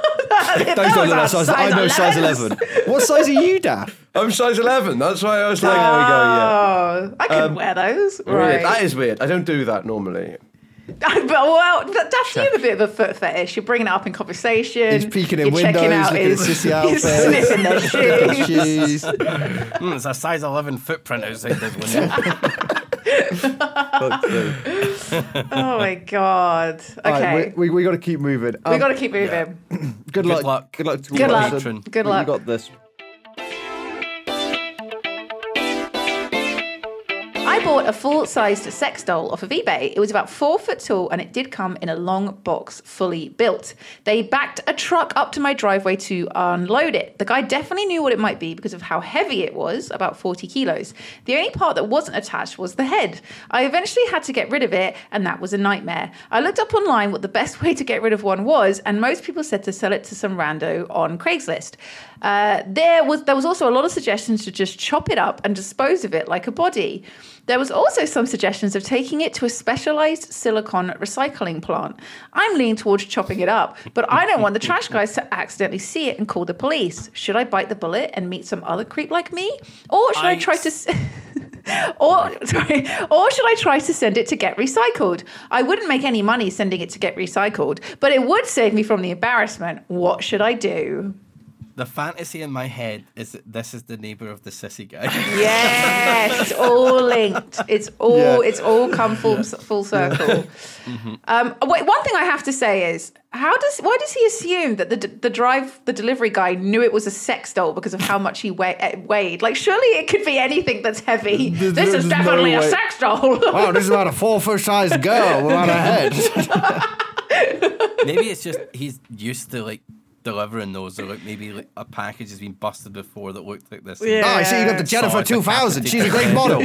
I know size 11. What size are you, Daff? I'm size 11. That's why I was like, there we go. Yeah, I can wear those. Weird. Right. That is weird. I don't do that normally. But Daff, you have a bit of a foot fetish. You're bringing it up in conversation. He's peeking in windows, looking at sissy outfits. He's sniffing their shoes. It's a size 11 footprint outside this window. Oh my god. Okay. Right, we got to keep moving. We got to keep moving. Yeah. Good luck. Good luck. Good luck. Good luck. You got this. I bought a full-sized sex doll off of eBay. It was about 4 foot tall and it did come in a long box, fully built. They backed a truck up to my driveway to unload it. The guy definitely knew what it might be because of how heavy it was, about 40 kilos. The only part that wasn't attached was the head. I eventually had to get rid of it and that was a nightmare. I looked up online what the best way to get rid of one was and most people said to sell it to some rando on Craigslist. There was also a lot of suggestions to just chop it up and dispose of it like a body. There was also some suggestions of taking it to a specialized silicone recycling plant. I'm leaning towards chopping it up, but I don't want the trash guys to accidentally see it and call the police. Should I bite the bullet and meet some other creep like me? Or should I try to... or should I try to send it to get recycled? I wouldn't make any money sending it to get recycled, but it would save me from the embarrassment. What should I do? The fantasy in my head is that this is the neighbour of the sissy guy. Yes, it's all linked. It's all come full circle. Wait, one thing I have to say is, why does he assume that the delivery guy knew it was a sex doll because of how much he weighed? Like, surely it could be anything that's heavy. This is definitely a sex doll. Wow, this is about a 4 foot sized girl without a head. Maybe it's just he's used to like delivering those, or like maybe like a package has been busted before that looked like this. Yeah. Oh, I see you got the Jennifer 2000. She's a great model.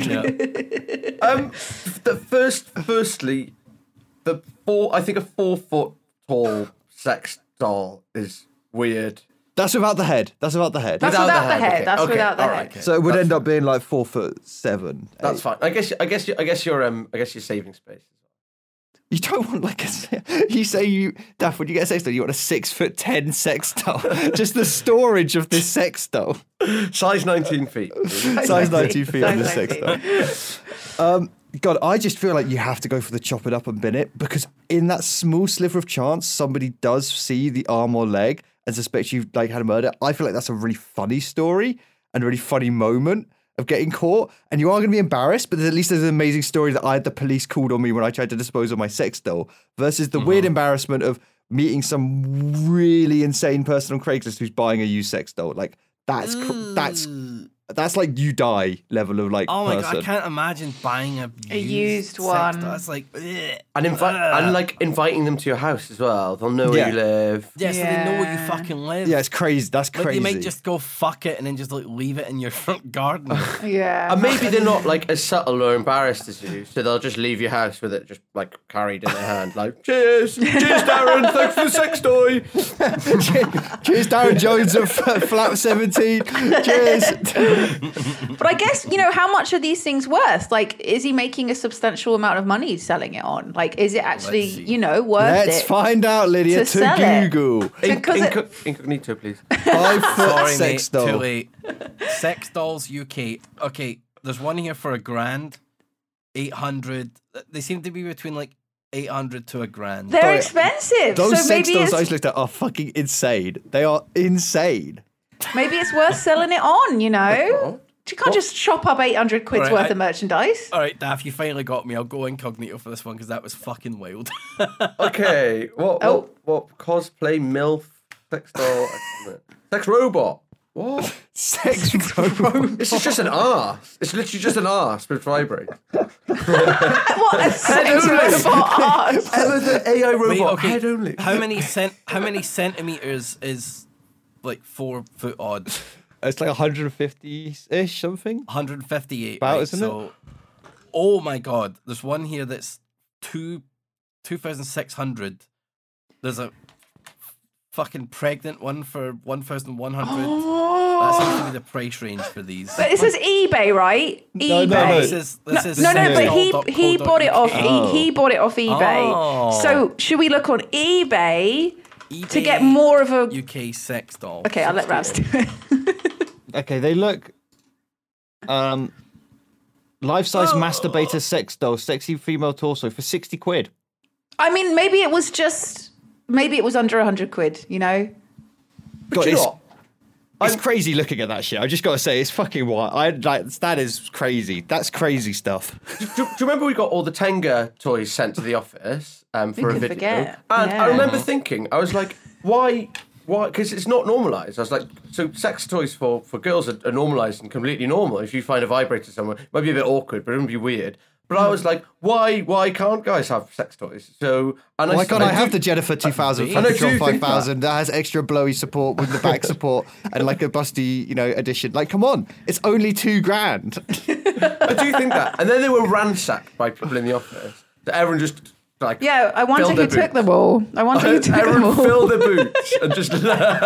Firstly, I think a 4 foot tall sex doll is weird. That's without the head. That's without the head. Okay. That's without the head. Okay. So it would end up being like 4'7". That's fine. I guess you're saving space. You don't want like Daff, when you get a sex doll, you want a 6'10" sex doll. Just the storage of this sex doll. Size 19 feet. Size 19 feet on the sex doll. God, I just feel like you have to go for the chop it up and bin it, because in that small sliver of chance somebody does see the arm or leg and suspect you've like had a murder. I feel like that's a really funny story and a really funny moment of getting caught, and you are going to be embarrassed, but at least there's an amazing story that I had the police called on me when I tried to dispose of my sex doll, versus the weird embarrassment of meeting some really insane person on Craigslist who's buying a used sex doll. Like, that's like you die level of like oh my person. God, I can't imagine buying a used one. That's like ugh. And like inviting them to your house as well. They'll know where you live. Yeah, so they know where you fucking live. Yeah, it's crazy. That's like, crazy. They might just go fuck it and then just like leave it in your front garden. Yeah. And maybe they're not like as subtle or embarrassed as you, so they'll just leave your house with it just like carried in their hand, like cheers, Darren, thanks for the sex toy. Cheers, Darren Jones of Flat 17. Cheers. But I guess, how much are these things worth? Like, is he making a substantial amount of money selling it on? Like, is it actually, worth it? Let's find out, Lydia, to Google. Incognito, please. 5 foot Sorry, sex mate, doll. too late. Sex dolls UK. Okay, there's one here for $1,000, 800. They seem to be between like 800 to $1,000. They're expensive. Those so sex maybe dolls I just looked at are fucking insane. They are insane. Maybe it's worth selling it on, You can't just shop up 800 quid's worth of merchandise. All right, Daff, you finally got me. I'll go incognito for this one because that was fucking wild. Okay, what cosplay MILF sex doll sex robot? What? Sex robot. This is just an arse. It's literally just an arse with vibrate. What a sex robot arse. The AI robot Wait, okay. head only. How many centimeters is like 4 foot odd? It's like 150-ish something. 158. About, right? isn't it? Oh my god, there's one here that's 2,600. There's a fucking pregnant one for 1,100. That seems to be the price range for these. But it says eBay, right? eBay. No. This is But he bought it off. He bought it off eBay. Oh. So should we look on eBay to eBay get more of a? UK sex doll. Okay, I'll let Ravs do it. Okay, they look. Life-size masturbator sex doll, sexy female torso for 60 quid. I mean, maybe it was under 100 quid. You know. God, you know what? it's crazy looking at that shit. I just got to say, it's fucking wild. That is crazy. That's crazy stuff. Do you remember we got all the Tenga toys sent to the office for a could video? forget? And Yeah. I remember thinking, I was like, why? Because it's not normalised. I was like, so sex toys for girls are normalised and completely normal. If you find a vibrator somewhere, it might be a bit awkward, but it wouldn't be weird. But I was like, why can't guys have sex toys? So Why can't I have the Jennifer 2000 I know, do you Fetchon think 5000 that has extra blowy support with the back support and like a busty, addition? Like, come on, it's only $2,000. I do think that. And then they were ransacked by people in the office. So everyone just like I wonder filled who their took boots. them all. I wonder who took them Everyone all. filled their boots and just.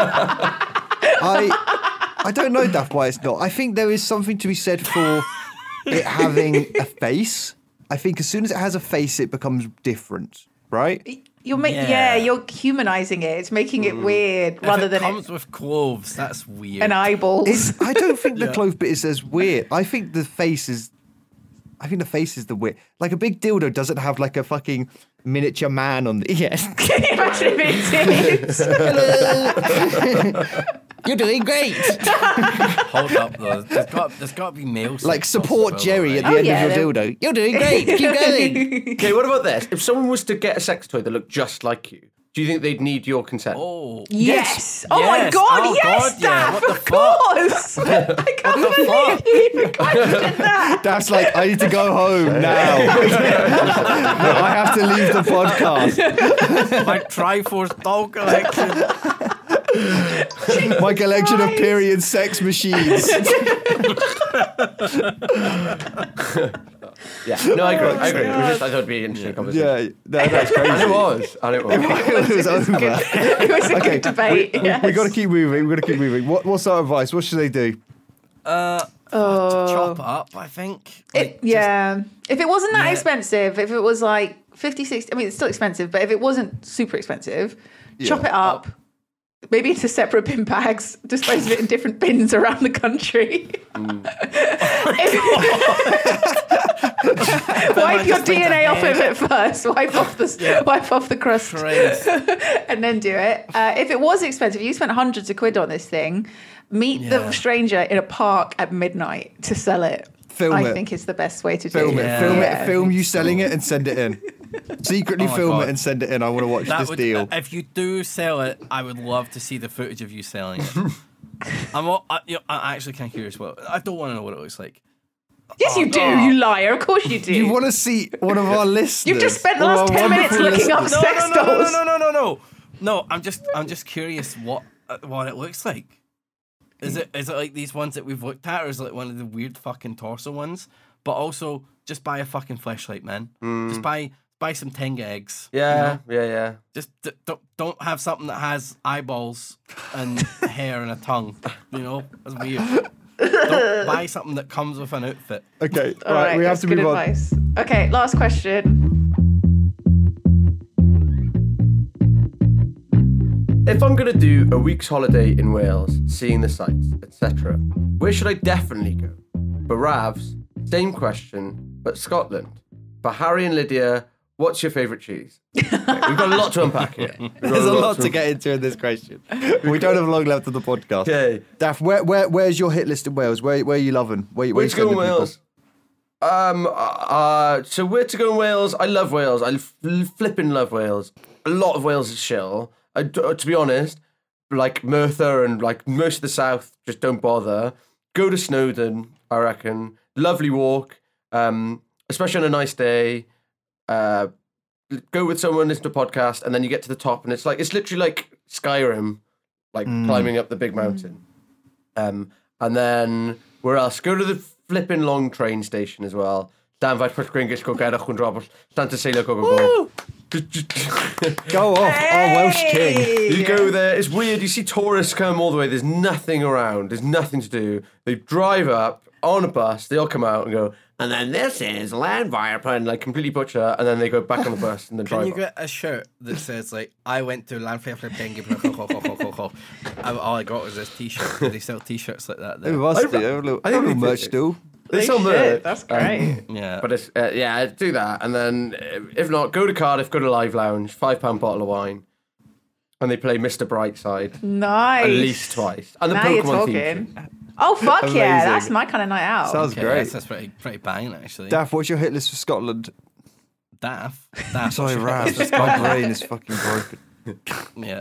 I don't know, Daft, why it's not. I think there is something to be said for it having a face. I think as soon as it has a face, it becomes different, right? You're humanizing it. It's making it weird rather if it than comes with clothes, that's weird. and eyeballs. I don't think the clove bit is as weird. I think the face is the weird. Like a big dildo doesn't have like a fucking miniature man on the yes. Can you imagine if it did? You're doing great. Hold up, though. There's got to be male. Like sex dolls support as well, Jerry at right? the end of your dildo. You're doing great. Keep going. Okay, what about this? If someone was to get a sex toy that looked just like you, do you think they'd need your consent? Oh, Yes. Oh my Yes. God. Oh, Yes, God, yeah. Daff. What the Of course. I can't believe you questioned that. That's like, I need to go home now. I have to leave the podcast. my Triforce doll collection. My collection of period sex machines. Yeah, no, I agree. I thought it'd be an interesting conversation. Yeah, that's crazy. And it was. It was over. It was a good debate. Yes. We got to keep moving. What's our advice? What should they do? Chop it up, I think. Like, If it wasn't that Yeah. expensive, if it was like 50, 60, I mean, it's still expensive, but if it wasn't super expensive, chop it up. Maybe into separate bin bags, dispose of it in different bins around the country. Wipe your DNA off of it first. Wipe off the crust, Christ. and then do it. If it was expensive, you spent hundreds of quid on this thing. Meet the stranger in a park at midnight to sell it. I think it's the best way to do Film it. it. Film you selling it and send it in. Secretly film God. it and send it in. I want to watch this deal. If you do sell it, I would love to see the footage of you selling it. I'm actually kind of curious. I don't want to know what it looks like. Yes, you do, you liar. Of course you do. You want to see one of our listeners? You've just spent the last 10 minutes looking up sex dolls. No, I'm just curious what it looks like. Is it like these ones that we've looked at, or is it like one of the weird fucking torso ones? But also, just buy a fucking fleshlight, man. Just buy some Tenga eggs. Yeah, you know? yeah. Just don't have something that has eyeballs and hair and a tongue. You know, that's weird. Don't buy something that comes with an outfit. Okay, All right, we have to good move on. advice. Okay, last question. If I'm going to do a week's holiday in Wales, seeing the sights, etc., where should I definitely go? For Ravs, same question, but Scotland. For Harry and Lydia, what's your favourite cheese? Okay, we've got a lot to unpack here. There's a lot to get into in this question. We don't have long left of the podcast. Okay. Daff, where's your hit list in Wales? Where are you loving? Where you to go in sending people? Wales? So where to go in Wales? I love Wales. I flipping love Wales. A lot of Wales is chill. To be honest, like Merthyr and like most of the south, just don't bother. Go to Snowdon, I reckon. Lovely walk, especially on a nice day. Go with someone, listen to a podcast, and then you get to the top, and it's literally like Skyrim, like climbing up the big mountain. And then where else? Go to the flipping long train station as well. Dan Vice Prince go get a hundred Santa Celia go. Go off, our Welsh king. You go there, it's weird, you see tourists come all the way, there's nothing around, there's nothing to do. They drive up on a bus, they all come out and go, and then this is Landfire, and like completely butcher, and then they go back on the bus and then drive Can you up. get a shirt that says like I went to Landfire all I got was this t-shirt. They sell t-shirts like that there. Who must do? I don't know merch still. They sell merch. That's great. Yeah. But it's, do that, and then if not, go to Cardiff, go to Live Lounge, £5 bottle of wine, and they play Mr. Brightside Nice. at least twice. And the Now you're Pokemon talking. theme. Oh, fuck yeah. Amazing. That's my kind of night out. Sounds Okay, great. That's pretty banging actually. Daff, what's your hit list for Scotland? Daff. Sorry, Raz. My brain is fucking broken. Yeah.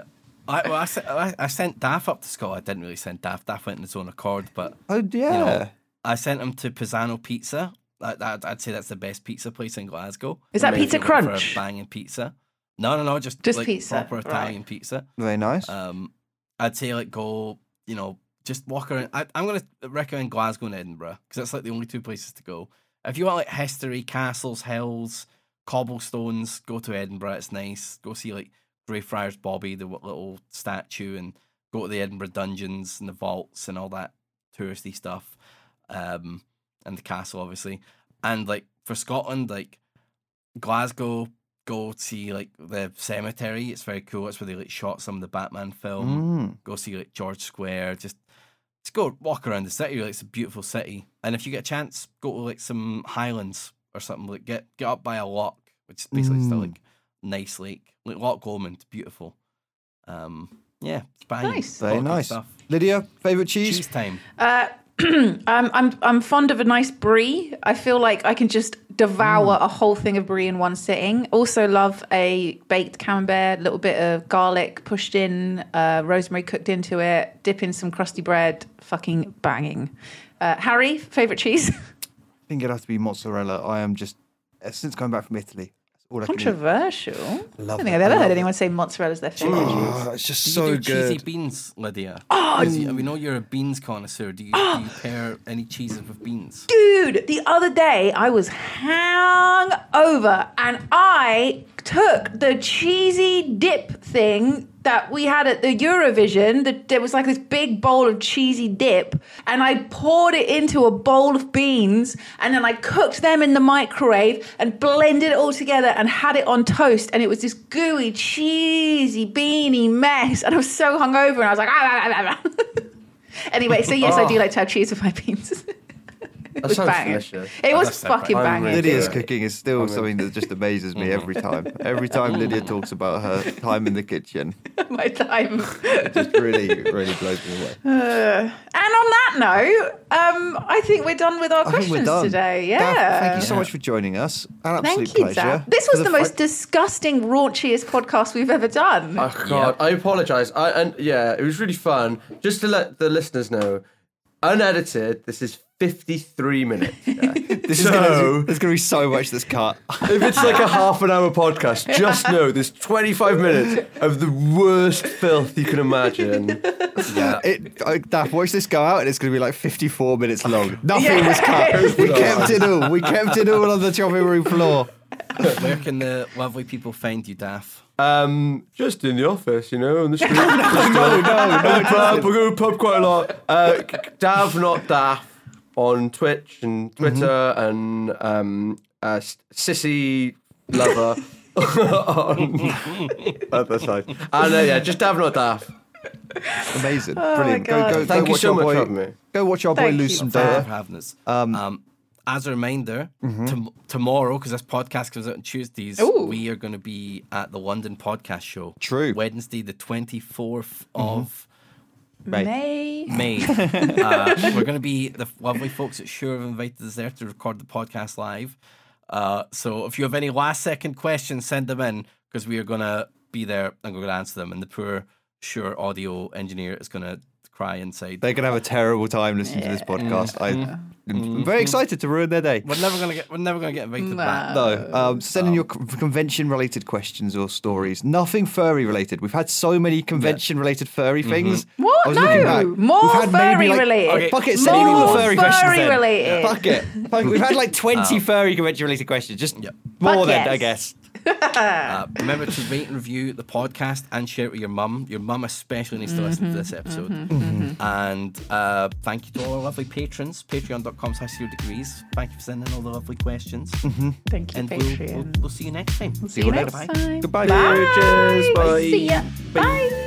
I sent Daff up to Scotland. I didn't really send Daff. Daff went in his own accord, but Oh, yeah. you know, I sent him to Pisano Pizza. I'd say that's the best pizza place in Glasgow. Is that Amazing Pizza for Crunch? a banging pizza. No, just like pizza, proper right. Italian pizza. Very nice. I'd say like go, just walk around. I'm going to recommend Glasgow and Edinburgh because that's like the only two places to go. If you want like history, castles, hills, cobblestones, go to Edinburgh. It's nice. Go see like Greyfriars Bobby, the little statue, and go to the Edinburgh dungeons and the vaults and all that touristy stuff. And the castle, obviously. And like for Scotland, like Glasgow, go see like the cemetery. It's very cool. It's where they like shot some of the Batman film. Go see like George Square. Just go walk around the city. Like, it's a beautiful city. And if you get a chance, go to like some highlands or something. Like get up by a loch, which is basically still like nice lake. Like Loch Lomond, beautiful. Yeah, it's banging. Nice. Very All good nice. stuff. Lydia, favourite cheese? Cheese time. I'm fond of a nice brie. I feel like I can just devour a whole thing of brie in one sitting. Also love a baked camembert, a little bit of garlic pushed in, rosemary cooked into it, dip in some crusty bread, fucking banging. Harry, favourite cheese? I think it'd have to be mozzarella. I am just, since coming back from Italy, that's all I can eat. Controversial. Love I don't think it. I've ever I heard love anyone say mozzarella's their favourite cheese. Oh, it's just Do so you do cheesy good. beans, Lydia? Oh, we know you're a beans connoisseur. Do you pair any cheeses with beans? Dude, the other day I was hungover and I took the cheesy dip thing that we had at the Eurovision. There was like this big bowl of cheesy dip and I poured it into a bowl of beans and then I cooked them in the microwave and blended it all together and had it on toast, and it was this gooey, cheesy, beany mess, and I was so hungover and I was like, Anyway, so yes, I do like to have cheese with my beans. It That was sounds banging. delicious. It was That's so fucking banging. banging. Lydia's Yeah. cooking is still something that just amazes me every time. Every time Lydia talks about her time in the kitchen, My time. it just really, really blows me away. And on that note, I think we're done with our I think we're questions done. today. Yeah. Daff, thank you so much for joining us. An absolute Thank you, pleasure. Dad. This was the most disgusting, raunchiest podcast we've ever done. Oh God, I apologise. It was really fun. Just to let the listeners know, unedited, this is 53 minutes. Yeah. There's going to be so much that's cut. If it's like a half an hour podcast, just know there's 25 minutes of the worst filth you can imagine. Yeah. Daff, watch this go out and it's going to be like 54 minutes long. Nothing was cut. We kept it all. We kept it all on the chopping room floor. Where can the lovely people find you, Daff? Just in the office, on the street. No. Pub, we go to pub quite a lot. Dav, not Daff, on Twitch and Twitter, and Sissy Lover on other side. And just Dav, not Daff. Amazing. Oh, Brilliant. my God. Go Thank you watch so our much boy. for having me. Go watch our boy Thank lose you. some Thank you data. for having us. as a reminder, tomorrow, because this podcast comes out on Tuesdays, we are going to be at the London Podcast Show. True. Wednesday, the 24th of May. We're going to be, the lovely folks at Shure have invited us there to record the podcast live. So if you have any last second questions, send them in, because we are going to be there and we're going to answer them. And the poor Shure audio engineer is going to cry inside. They're going to have a terrible time listening to this podcast. I'm very excited to ruin their day. We're never going to get invited back. No. Send in your convention-related questions or stories. Nothing furry-related. We've had so many convention-related furry things. What? I was looking back. More We've had maybe, furry-related. Okay, fuck it, send in all the furry questions then. Furry-related. Fuck it. We've had like 20 furry convention-related questions. Just more than, I guess. Remember to rate and review the podcast and share it with your mum. Your mum especially needs to listen to this episode. And thank you to all our lovely patrons. Patreon.com/0degrees. Thank you for sending all the lovely questions. Thank you, And Patreon. we'll see you next time. See you next time. Goodbye. Bye. Cheers. Bye. See ya. Bye.